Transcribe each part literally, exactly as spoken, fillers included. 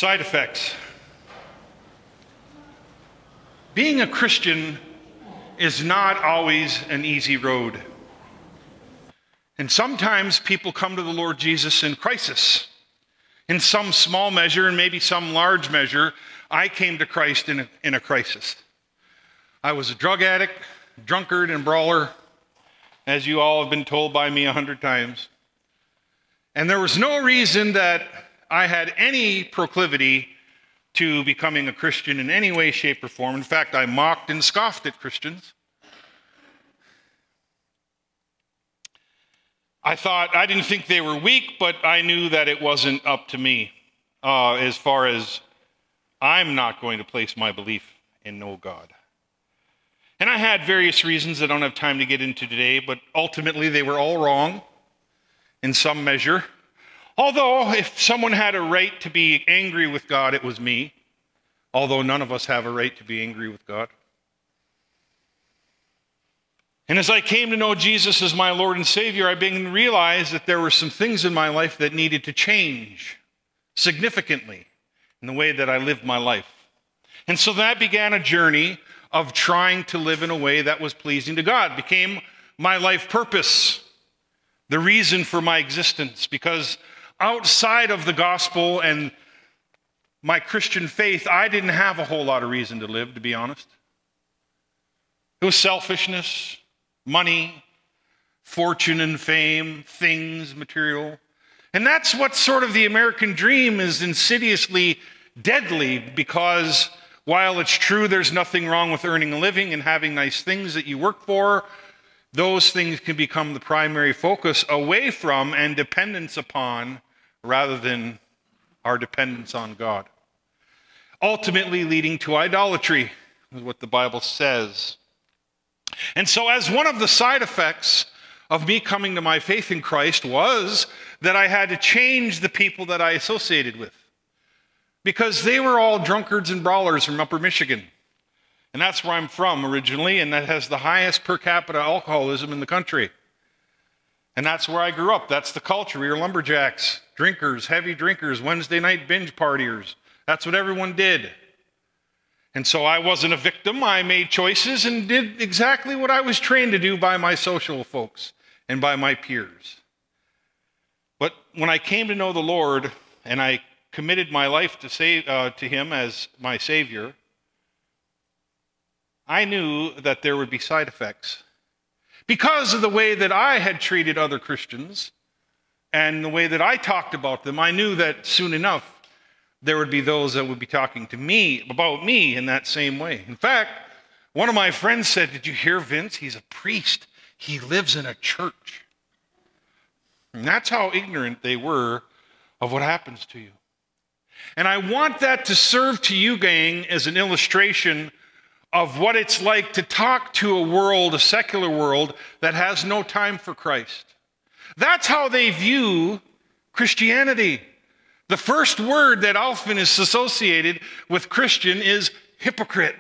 Side effects. Being a Christian is not always an easy road. And sometimes people come to the Lord Jesus in crisis. In some small measure, and maybe some large measure, I came to Christ in a, in a crisis. I was a drug addict, drunkard, and brawler, as you all have been told by me a hundred times. And there was no reason that I had any proclivity to becoming a Christian in any way, shape, or form. In fact, I mocked and scoffed at Christians. I thought, I didn't think they were weak, but I knew that it wasn't up to me uh, as far as I'm not going to place my belief in no God. And I had various reasons I don't have time to get into today, but ultimately they were all wrong in some measure. Although if someone had a right to be angry with God, it was me. Although none of us have a right to be angry with God. And as I came to know Jesus as my Lord and Savior, I began to realize that there were some things in my life that needed to change significantly in the way that I lived my life. And so that began a journey of trying to live in a way that was pleasing to God. It became my life purpose, the reason for my existence, because outside of the gospel and my Christian faith, I didn't have a whole lot of reason to live, to be honest. It was selfishness, money, fortune and fame, things, material. And that's what sort of the American dream is insidiously deadly, because while it's true there's nothing wrong with earning a living and having nice things that you work for, those things can become the primary focus away from and dependence upon rather than our dependence on God. Ultimately leading to idolatry is what the Bible says. And so as one of the side effects of me coming to my faith in Christ was that I had to change the people that I associated with, because they were all drunkards and brawlers from Upper Michigan. And that's where I'm from originally, and that has the highest per capita alcoholism in the country. And that's where I grew up. That's the culture. We were lumberjacks, drinkers, heavy drinkers, Wednesday night binge partiers. That's what everyone did. And so I wasn't a victim. I made choices and did exactly what I was trained to do by my social folks and by my peers. But when I came to know the Lord and I committed my life to, save, uh, to Him as my Savior, I knew that there would be side effects because of the way that I had treated other Christians and the way that I talked about them. I knew that soon enough there would be those that would be talking to me about me in that same way. In fact, one of my friends said, "Did you hear Vince? He's a priest. He lives in a church." And that's how ignorant they were of what happens to you. And I want that to serve to you, gang, as an illustration of what it's like to talk to a world, a secular world, that has no time for Christ. That's how they view Christianity. The first word that often is associated with Christian is hypocrite.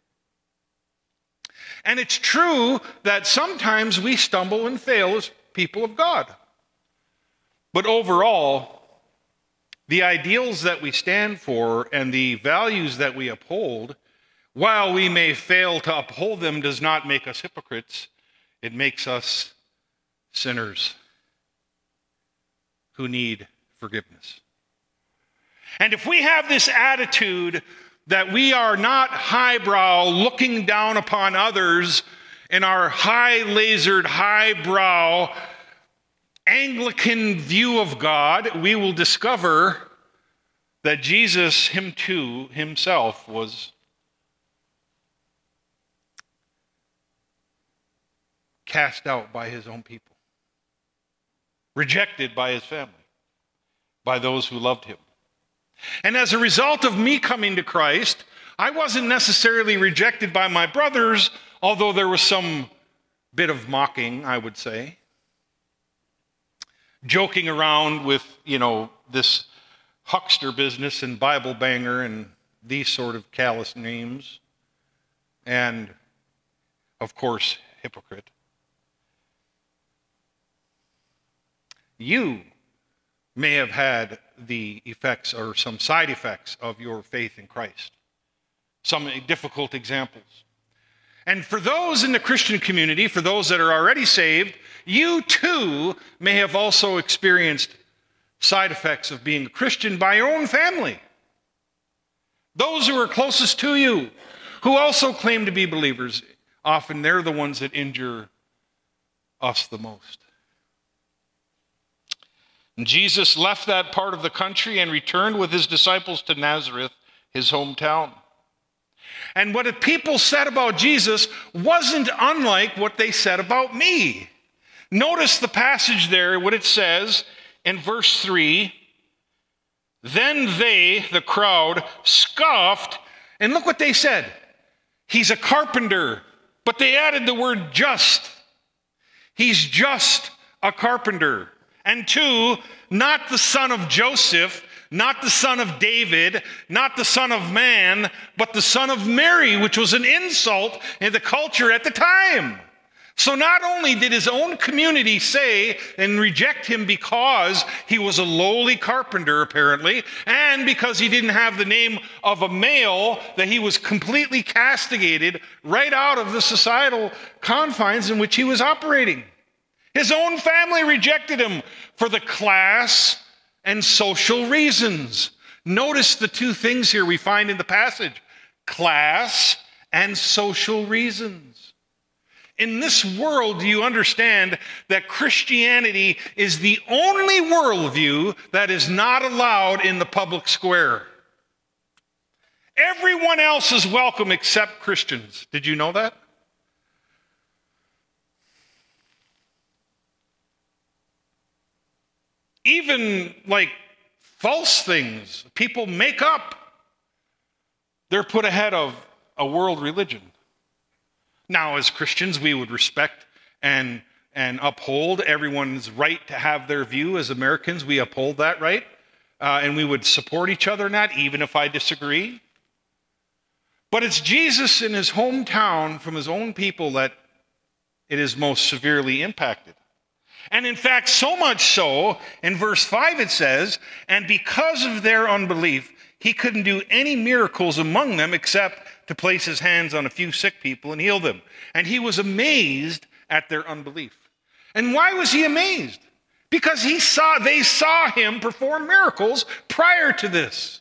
And it's true that sometimes we stumble and fail as people of God. But overall, the ideals that we stand for and the values that we uphold, while we may fail to uphold them, does not make us hypocrites. It makes us sinners who need forgiveness. And if we have this attitude that we are not highbrow, looking down upon others in our high-lasered, highbrow, Anglican view of God, we will discover that Jesus, him too, himself was cast out by his own people, rejected by his family, by those who loved him. And as a result of me coming to Christ, I wasn't necessarily rejected by my brothers, although there was some bit of mocking, I would say. Joking around with, you know, this huckster business and Bible banger and these sort of callous names. And, of course, hypocrite. You may have had the effects or some side effects of your faith in Christ. Some difficult examples. And for those in the Christian community, for those that are already saved, you too may have also experienced side effects of being a Christian by your own family. Those who are closest to you, who also claim to be believers, often they're the ones that injure us the most. And Jesus left that part of the country and returned with his disciples to Nazareth, his hometown. And what the people said about Jesus wasn't unlike what they said about me. Notice the passage there, what it says in verse three. Then they, the crowd, scoffed, and look what they said. He's a carpenter, but they added the word just. He's just a carpenter. And two, not the son of Joseph, not the son of David, not the son of man, but the son of Mary, which was an insult in the culture at the time. So not only did his own community say and reject him because he was a lowly carpenter, apparently, and because he didn't have the name of a male, that he was completely castigated right out of the societal confines in which he was operating. His own family rejected him for the class and social reasons. Notice the two things here we find in the passage: class and social reasons. In this world, do you understand that Christianity is the only worldview that is not allowed in the public square? Everyone else is welcome except Christians. Did you know that? Even like false things people make up, they're put ahead of a world religion. Now, as Christians, we would respect and, and uphold everyone's right to have their view. As Americans, we uphold that right. Uh, and we would support each other in that, even if I disagree. But it's Jesus in his hometown from his own people that it is most severely impacted. And in fact, so much so, in verse five it says, and because of their unbelief, he couldn't do any miracles among them except to place his hands on a few sick people and heal them. And he was amazed at their unbelief. And why was he amazed? Because he saw, they saw him perform miracles prior to this.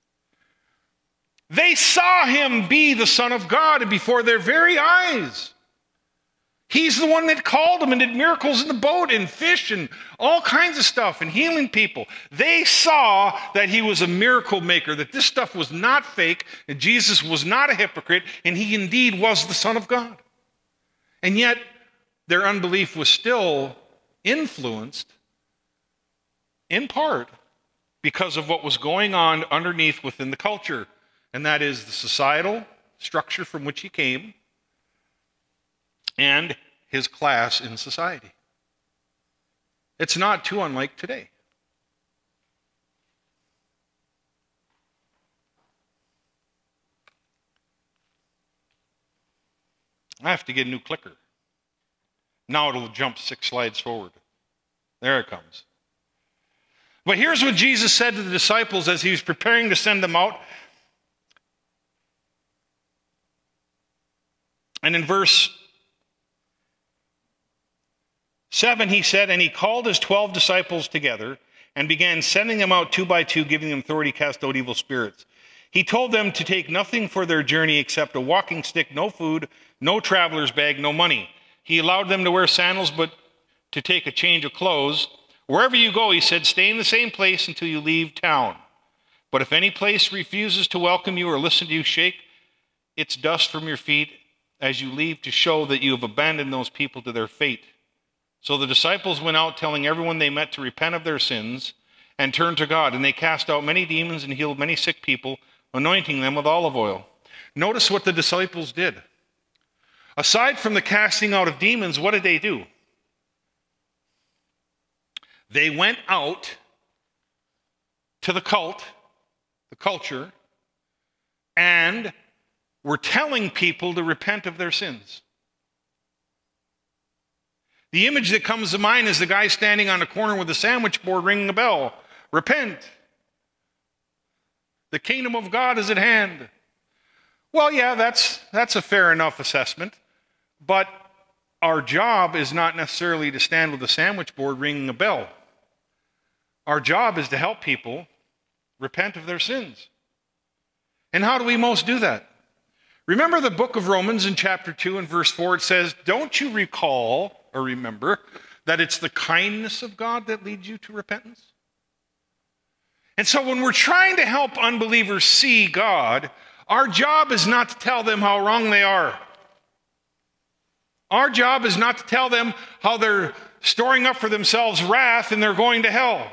They saw him be the Son of God before their very eyes. He's the one that called them and did miracles in the boat and fish and all kinds of stuff and healing people. They saw that he was a miracle maker, that this stuff was not fake, that Jesus was not a hypocrite, and he indeed was the Son of God. And yet, their unbelief was still influenced, in part, because of what was going on underneath within the culture, and that is the societal structure from which he came, and his class in society. It's not too unlike today. I have to get a new clicker. Now it'll jump six slides forward. There it comes. But here's what Jesus said to the disciples as he was preparing to send them out. And in verse seven, he said, and he called his twelve disciples together and began sending them out two by two, giving them authority to cast out evil spirits. He told them to take nothing for their journey except a walking stick, no food, no traveler's bag, no money. He allowed them to wear sandals, but to take a change of clothes. Wherever you go, he said, stay in the same place until you leave town. But if any place refuses to welcome you or listen to you, shake its dust from your feet as you leave to show that you have abandoned those people to their fate. So the disciples went out telling everyone they met to repent of their sins and turn to God. And they cast out many demons and healed many sick people, anointing them with olive oil. Notice what the disciples did. Aside from the casting out of demons, what did they do? They went out to the cult, the culture, and were telling people to repent of their sins. The image that comes to mind is the guy standing on a corner with a sandwich board ringing a bell. Repent. The kingdom of God is at hand. Well, yeah, that's, that's a fair enough assessment, but our job is not necessarily to stand with a sandwich board ringing a bell. Our job is to help people repent of their sins. And how do we most do that? Remember the book of Romans in chapter two and verse four, it says, don't you recall or remember that it's the kindness of God that leads you to repentance? And so when we're trying to help unbelievers see God, our job is not to tell them how wrong they are. Our job is not to tell them how they're storing up for themselves wrath and they're going to hell.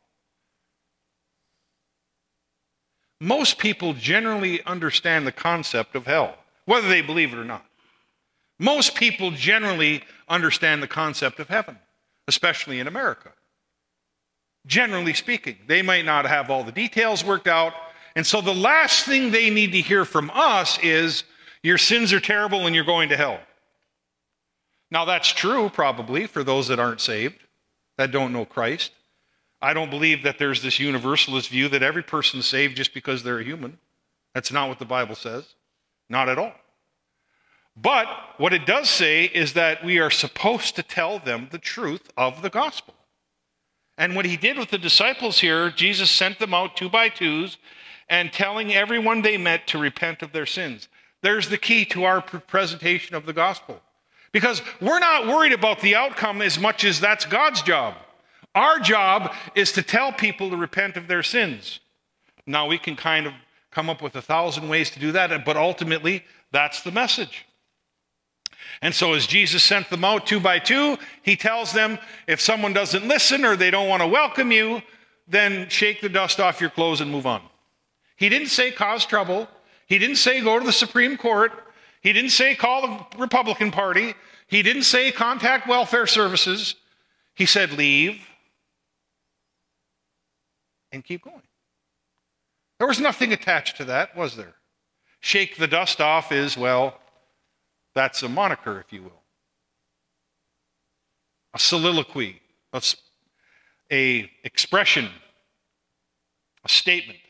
Most people generally understand the concept of hell, whether they believe it or not. Most people generally understand the concept of heaven, especially in America. Generally speaking, they might not have all the details worked out, and so the last thing they need to hear from us is, your sins are terrible and you're going to hell. Now that's true probably for those that aren't saved, that don't know Christ. I don't believe that there's this universalist view that every person's saved just because they're a human. That's not what the Bible says. Not at all. But what it does say is that we are supposed to tell them the truth of the gospel. And what he did with the disciples here, Jesus sent them out two by twos and telling everyone they met to repent of their sins. There's the key to our presentation of the gospel. Because we're not worried about the outcome as much as that's God's job. Our job is to tell people to repent of their sins. Now, we can kind of come up with a thousand ways to do that, but ultimately, that's the message. And so as Jesus sent them out two by two, he tells them, if someone doesn't listen or they don't want to welcome you, then shake the dust off your clothes and move on. He didn't say cause trouble. He didn't say go to the Supreme Court. He didn't say call the Republican Party. He didn't say contact welfare services. He said leave and keep going. There was nothing attached to that, was there? Shake the dust off is, well, that's a moniker, if you will. A soliloquy, a, a expression, a statement.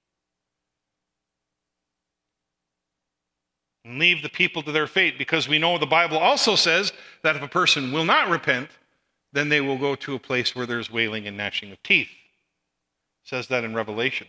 And leave the people to their fate, because we know the Bible also says that if a person will not repent, then they will go to a place where there's wailing and gnashing of teeth. It says that in Revelation.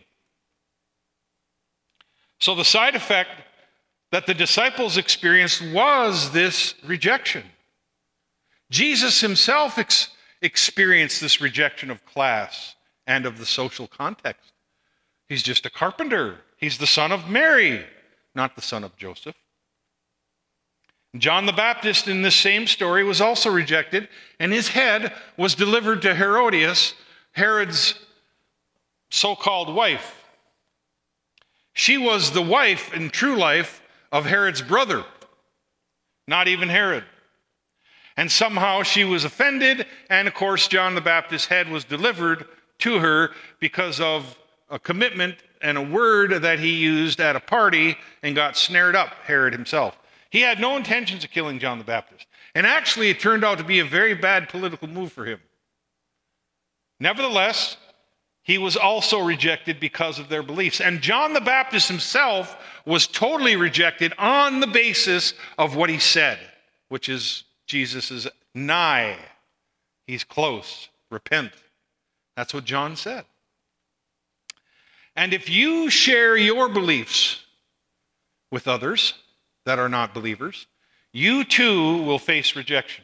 So the side effect that the disciples experienced was this rejection. Jesus himself ex- experienced this rejection of class and of the social context. He's just a carpenter. He's the son of Mary, not the son of Joseph. John the Baptist in this same story was also rejected, and his head was delivered to Herodias, Herod's so-called wife. She was the wife in true life of Herod's brother, not even Herod. And somehow she was offended, and of course John the Baptist's head was delivered to her because of a commitment and a word that he used at a party and got snared up, Herod himself. He had no intentions of killing John the Baptist. And actually, it turned out to be a very bad political move for him. Nevertheless, he was also rejected because of their beliefs. And John the Baptist himself was totally rejected on the basis of what he said, which is Jesus is nigh. He's close. Repent. That's what John said. And if you share your beliefs with others that are not believers, you too will face rejection.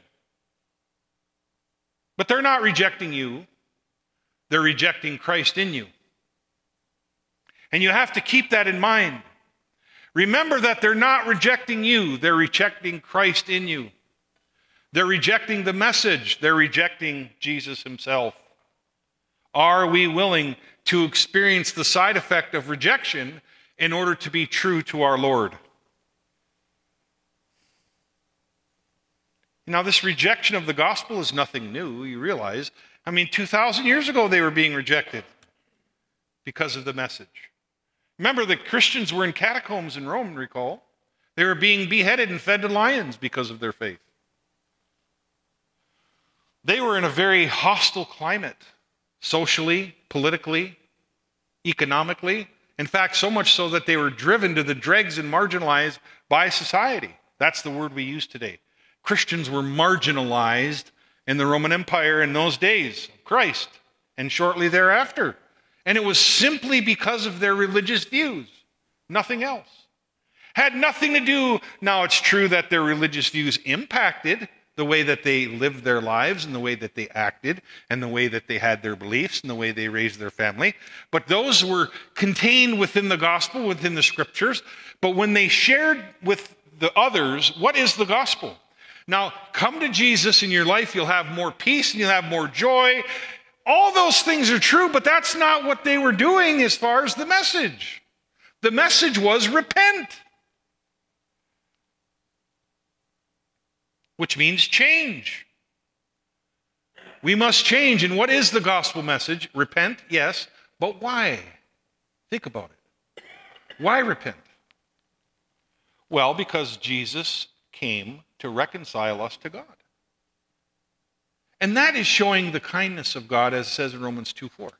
But they're not rejecting you. They're rejecting Christ in you. And you have to keep that in mind. Remember that they're not rejecting you. They're rejecting Christ in you. They're rejecting the message. They're rejecting Jesus himself. Are we willing to experience the side effect of rejection in order to be true to our Lord? Now, this rejection of the gospel is nothing new, you realize. I mean, two thousand years ago they were being rejected because of the message. Remember, the Christians were in catacombs in Rome, recall? They were being beheaded and fed to lions because of their faith. They were in a very hostile climate, socially, politically, economically. In fact, so much so that they were driven to the dregs and marginalized by society. That's the word we use today. Christians were marginalized in the Roman Empire in those days of Christ and shortly thereafter. And it was simply because of their religious views, nothing else. Had nothing to do, now it's true that their religious views impacted the way that they lived their lives and the way that they acted and the way that they had their beliefs and the way they raised their family. But those were contained within the gospel, within the scriptures. But when they shared with the others, what is the gospel? Now, come to Jesus in your life, you'll have more peace and you'll have more joy. All those things are true, but that's not what they were doing as far as the message. The message was repent, which means change. We must change. And what is the gospel message? Repent, yes, but why? Think about it. Why repent? Well, because Jesus came to reconcile us to God. And that is showing the kindness of God, as it says in Romans two four.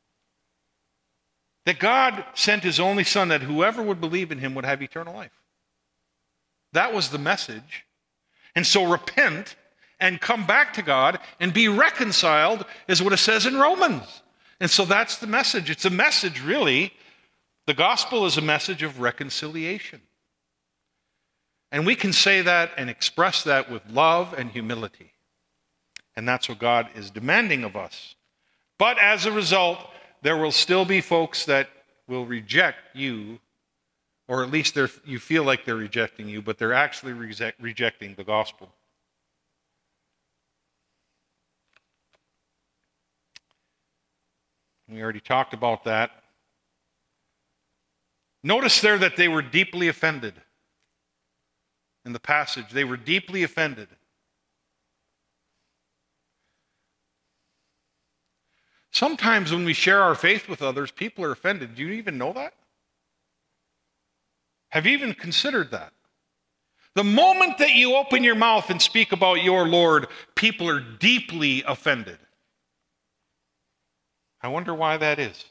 That God sent his only Son that whoever would believe in him would have eternal life. That was the message. And so repent and come back to God and be reconciled is what it says in Romans. And so that's the message. It's a message, really. The gospel is a message of reconciliation. And we can say that and express that with love and humility. And that's what God is demanding of us. But as a result, there will still be folks that will reject you, or at least you feel like they're rejecting you, but they're actually reject, rejecting the gospel. We already talked about that. Notice there that they were deeply offended. In the passage, they were deeply offended. Sometimes when we share our faith with others, people are offended. Do you even know that? Have you even considered that? The moment that you open your mouth and speak about your Lord, people are deeply offended. I wonder why that is.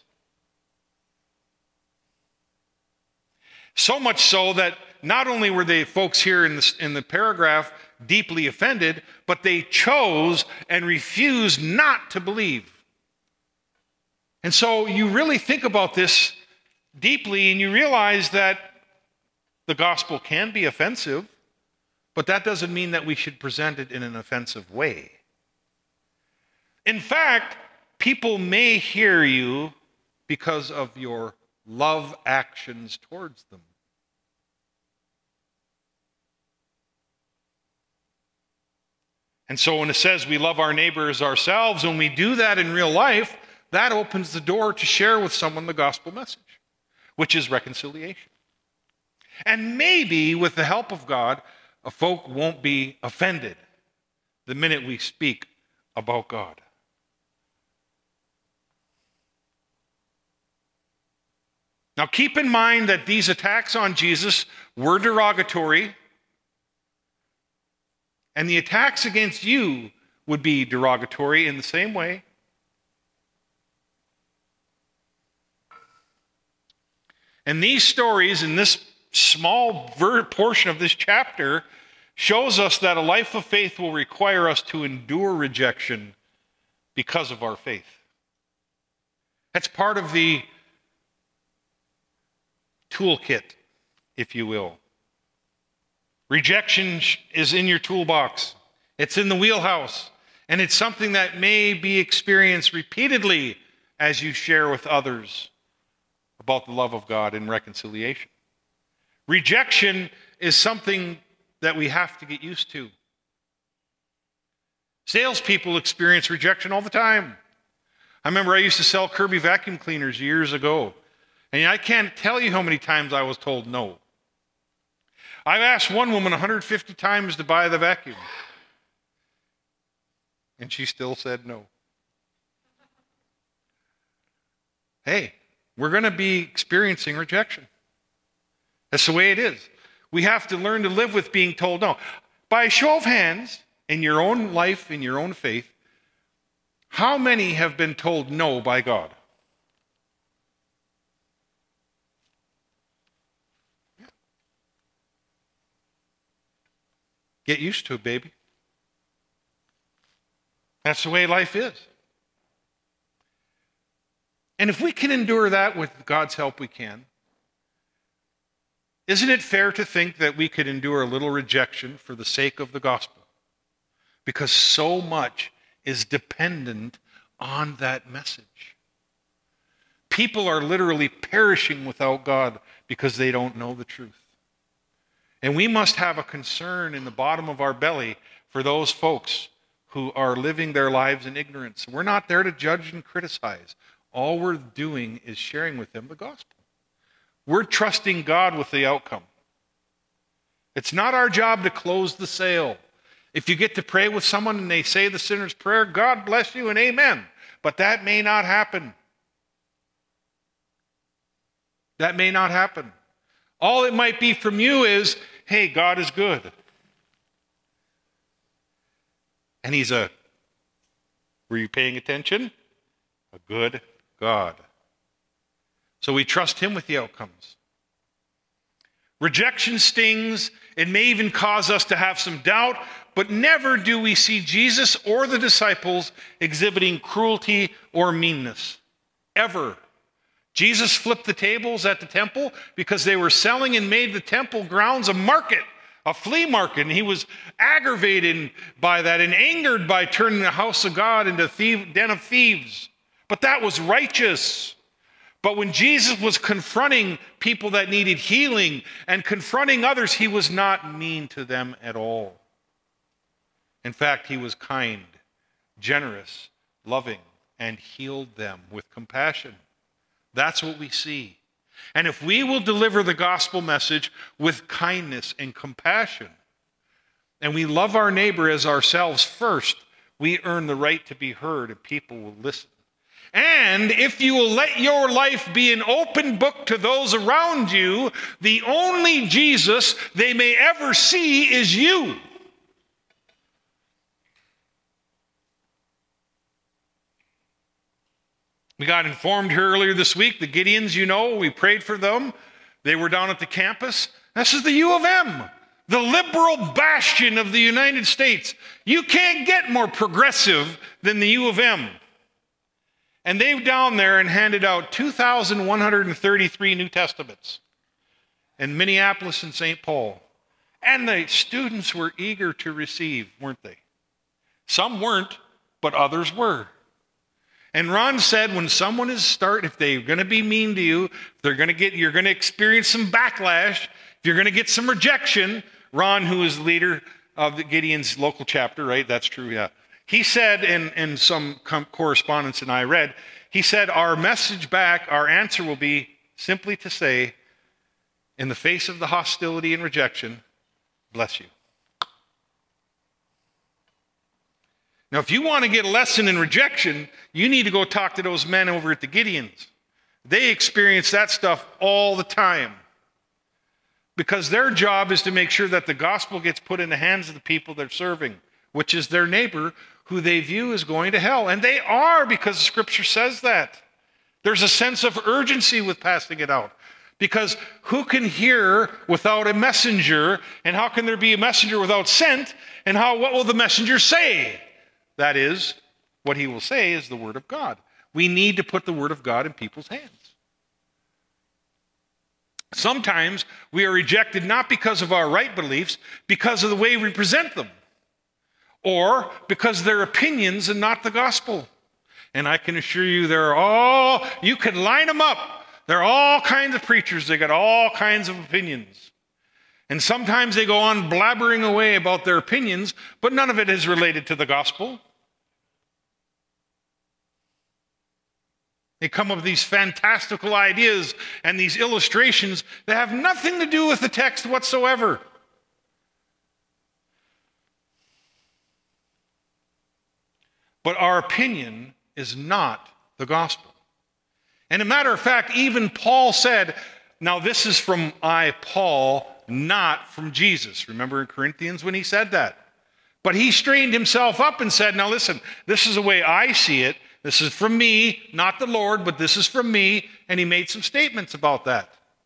So much so that not only were the folks here in the, in the paragraph deeply offended, but they chose and refused not to believe. And so you really think about this deeply and you realize that the gospel can be offensive, but that doesn't mean that we should present it in an offensive way. In fact, people may hear you because of your love actions towards them. And so when it says we love our neighbor as ourselves, when we do that in real life, that opens the door to share with someone the gospel message, which is reconciliation. And maybe with the help of God, a folk won't be offended the minute we speak about God. Now keep in mind that these attacks on Jesus were derogatory, and the attacks against you would be derogatory in the same way. And these stories in this small portion of this chapter shows us that a life of faith will require us to endure rejection because of our faith. That's part of the toolkit, if you will. Rejection is in your toolbox. It's in the wheelhouse. And it's something that may be experienced repeatedly as you share with others about the love of God and reconciliation. Rejection is something that we have to get used to. Salespeople experience rejection all the time. I remember I used to sell Kirby vacuum cleaners years ago. And I can't tell you how many times I was told no. I've asked one woman one hundred fifty times to buy the vacuum. And she still said no. Hey, we're going to be experiencing rejection. That's the way it is. We have to learn to live with being told no. By a show of hands, in your own life, in your own faith, How many have been told no by God? Get used to it, baby. That's the way life is. And if we can endure that with God's help, we can. Isn't it fair to think that we could endure a little rejection for the sake of the gospel? Because so much is dependent on that message. People are literally perishing without God because they don't know the truth. And we must have a concern in the bottom of our belly for those folks who are living their lives in ignorance. We're not there to judge and criticize. All we're doing is sharing with them the gospel. We're trusting God with the outcome. It's not our job to close the sale. If you get to pray with someone and they say the sinner's prayer, God bless you and amen. But that may not happen. That may not happen. All it might be from you is, hey, God is good. And he's a, were you paying attention? A good God. So we trust him with the outcomes. Rejection stings. It may even cause us to have some doubt, but never do we see Jesus or the disciples exhibiting cruelty or meanness. Ever. Jesus flipped the tables at the temple because they were selling and made the temple grounds a market, a flea market. And he was aggravated by that and angered by turning the house of God into a den of thieves. But that was righteous. But when Jesus was confronting people that needed healing and confronting others, he was not mean to them at all. In fact, he was kind, generous, loving, and healed them with compassion. That's what we see. And if we will deliver the gospel message with kindness and compassion, and we love our neighbor as ourselves first, we earn the right to be heard and people will listen. And if you will let your life be an open book to those around you, the only Jesus they may ever see is you. We got informed here earlier this week, the Gideons, you know, we prayed for them. They were down at the campus. This is the U of M, the liberal bastion of the United States. You can't get more progressive than the U of M. And they were down there and handed out two thousand one hundred thirty-three New Testaments in Minneapolis and Saint Paul. And the students were eager to receive, weren't they? Some weren't, but others were. And Ron said when someone is start, if they're going to be mean to you, if they're going to get, you're going to experience some backlash, if you're going to get some rejection, Ron, who is the leader of the Gideon's local chapter, right? That's true, yeah. He said in, in some correspondence that I read, he said, our message back, our answer will be simply to say, in the face of the hostility and rejection, bless you. Now, if you want to get a lesson in rejection, you need to go talk to those men over at the Gideons. They experience that stuff all the time. Because their job is to make sure that the gospel gets put in the hands of the people they're serving, which is their neighbor who they view as going to hell. And they are, because the scripture says that. There's a sense of urgency with passing it out. Because who can hear without a messenger? And how can there be a messenger without sent? And how, what will the messenger say? That is, what he will say is the word of God. We need to put the word of God in people's hands. Sometimes we are rejected not because of our right beliefs, because of the way we present them. Or because they're opinions and not the gospel. And I can assure you they're all, you can line them up. There are all kinds of preachers. They got all kinds of opinions. And sometimes they go on blabbering away about their opinions, but none of it is related to the gospel. They come up with these fantastical ideas and these illustrations that have nothing to do with the text whatsoever. But our opinion is not the gospel. And a matter of fact, even Paul said, now this is from I, Paul, not from Jesus. Remember in Corinthians when he said that? But he strained himself up and said, now listen, this is the way I see it. This is from me, not the Lord, but this is from me. And he made some statements about that.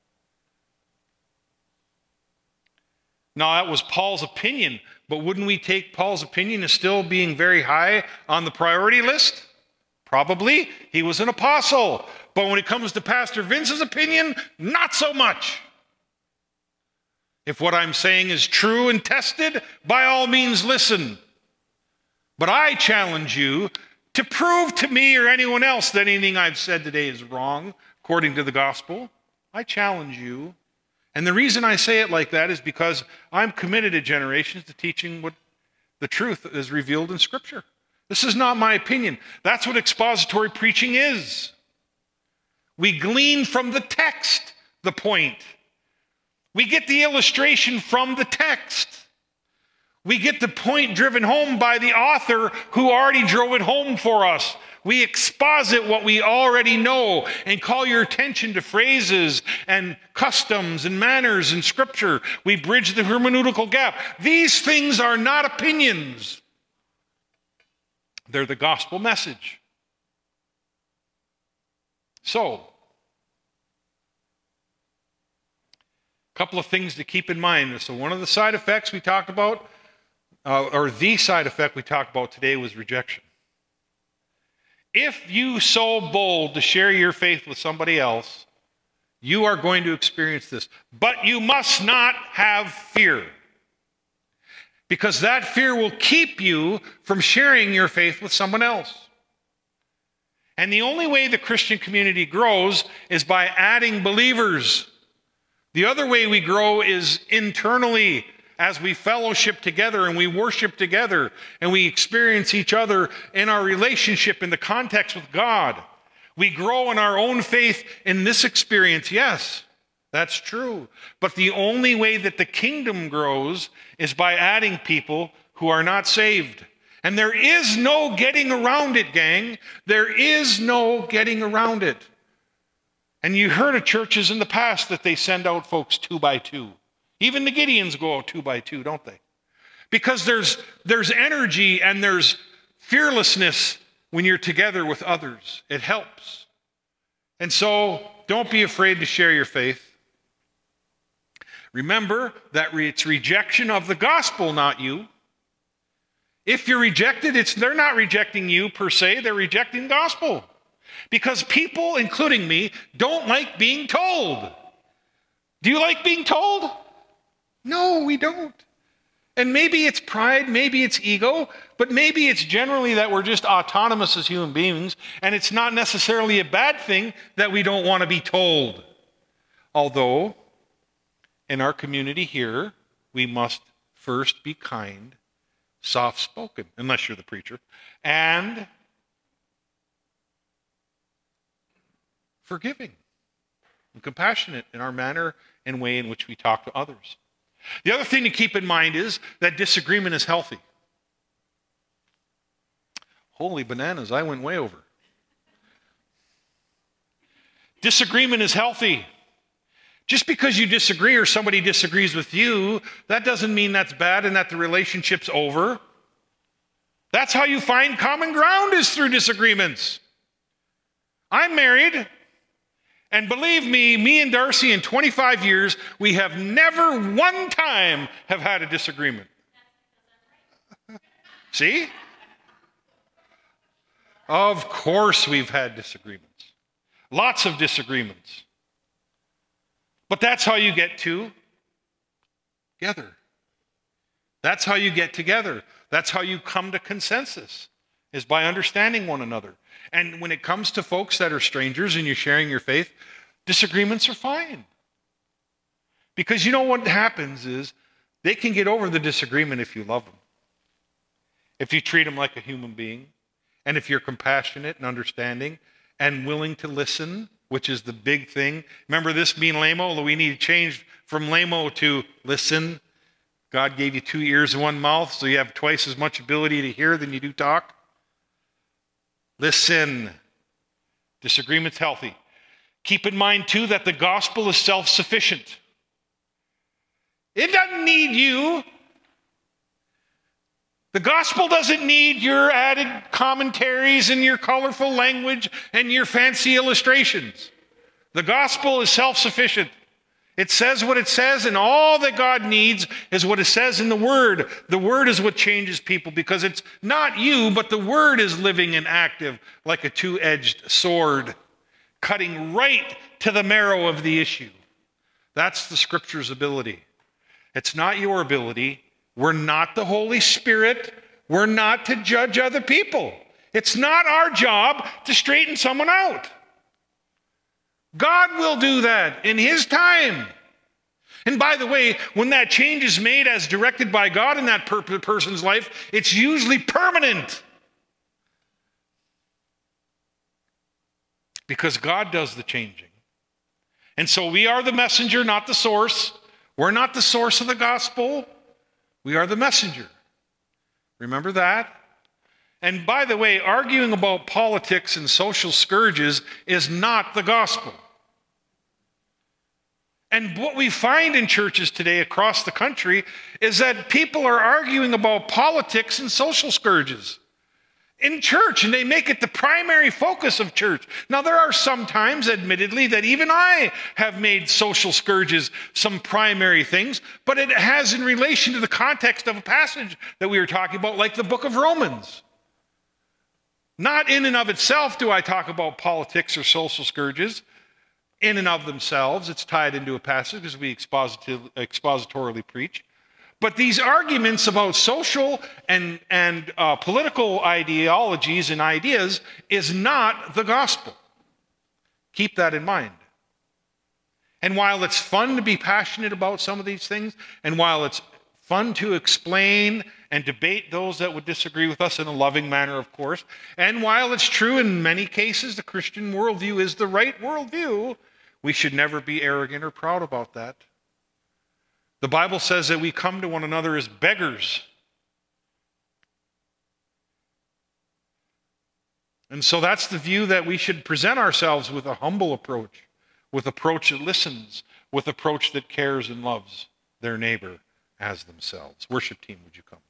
Now, that was Paul's opinion, but wouldn't we take Paul's opinion as still being very high on the priority list? Probably. He was an apostle. But when it comes to Pastor Vince's opinion, not so much. If what I'm saying is true and tested, by all means listen. But I challenge you to prove to me or anyone else that anything I've said today is wrong according to the gospel. I challenge you. And the reason I say it like that is because I'm committed to generations to teaching what the truth is revealed in Scripture. This is not my opinion. That's what expository preaching is. We glean from the text the point. We get the illustration from the text. We get the point driven home by the author who already drove it home for us. We exposit what we already know and call your attention to phrases and customs and manners in Scripture. We bridge the hermeneutical gap. These things are not opinions. They're the gospel message. So, a couple of things to keep in mind. So one of the side effects we talked about, uh, or the side effect we talked about today was rejection. If you so bold to share your faith with somebody else, you are going to experience this. But you must not have fear. Because that fear will keep you from sharing your faith with someone else. And the only way the Christian community grows is by adding believers. The other way we grow is internally, as we fellowship together and we worship together and we experience each other in our relationship in the context with God. We grow in our own faith in this experience, yes, that's true. But the only way that the kingdom grows is by adding people who are not saved. And there is no getting around it, gang. There is no getting around it. And you heard of churches in the past that they send out folks two by two. Even the Gideons go out two by two, don't they? Because there's, there's energy and there's fearlessness when you're together with others. It helps. And so don't be afraid to share your faith. Remember that it's rejection of the gospel, not you. If you're rejected, it's they're not rejecting you per se, they're rejecting the gospel. Because people, including me, don't like being told. Do you like being told? No, we don't. And maybe it's pride, maybe it's ego, but maybe it's generally that we're just autonomous as human beings, and it's not necessarily a bad thing that we don't want to be told. Although, in our community here, we must first be kind, soft-spoken, unless you're the preacher, and forgiving and compassionate in our manner and way in which we talk to others. The other thing to keep in mind is that disagreement is healthy. Holy bananas, I went way over. Disagreement is healthy. Just because you disagree or somebody disagrees with you, that doesn't mean that's bad and that the relationship's over. That's how you find common ground, is through disagreements. I'm married. And believe me, me and Darcy in twenty-five years, we have never one time have had a disagreement. See? Of course we've had disagreements. Lots of disagreements. But that's how you get to together. That's how you get together. That's how you come to consensus, is by understanding one another. And when it comes to folks that are strangers and you're sharing your faith, disagreements are fine. Because you know what happens is they can get over the disagreement if you love them. If you treat them like a human being, and if you're compassionate and understanding and willing to listen, which is the big thing. Remember this being lame-o? We need to change from lame-o to listen. God gave you two ears and one mouth, so you have twice as much ability to hear than you do talk. Listen. Disagreement's healthy. Keep in mind, too, that the gospel is The gospel doesn't need your added commentaries and your colorful language and your fancy illustrations. The gospel is self-sufficient. It says what it says, and all that God needs is what it says in the Word. The Word is what changes people, because it's not you, but the Word is living and active like a two-edged sword, cutting right to the marrow of the issue. That's the Scripture's ability. It's not your ability. We're not the Holy Spirit. We're not to judge other people. It's not our job to straighten someone out. God will do that in His time. And by the way, when that change is made as directed by God in that per- person's life, it's usually permanent. Because God does the changing. And so we are the messenger, not the source. We're not the source of the gospel. We are the messenger. Remember that? And by the way, arguing about politics and social scourges is not the gospel. And what we find in churches today across the country is that people are arguing about politics and social scourges in church, and they make it the primary focus of church. Now, there are some times, admittedly, that even I have made social scourges some primary things, but it has in relation to the context of a passage that we were talking about, like the book of Romans. Not in and of itself do I talk about politics or social scourges. In and of themselves, it's tied into a passage as we expositor- expositorily preach. But these arguments about social and, and uh, political ideologies and ideas is not the gospel. Keep that in mind. And while it's fun to be passionate about some of these things, and while it's fun to explain and debate those that would disagree with us in a loving manner, of course, and while it's true in many cases the Christian worldview is the right worldview, we should never be arrogant or proud about that. The Bible says that we come to one another as beggars. And so that's the view that we should present ourselves with, a humble approach, with approach that listens, with approach that cares and loves their neighbor as themselves. Worship team, would you come?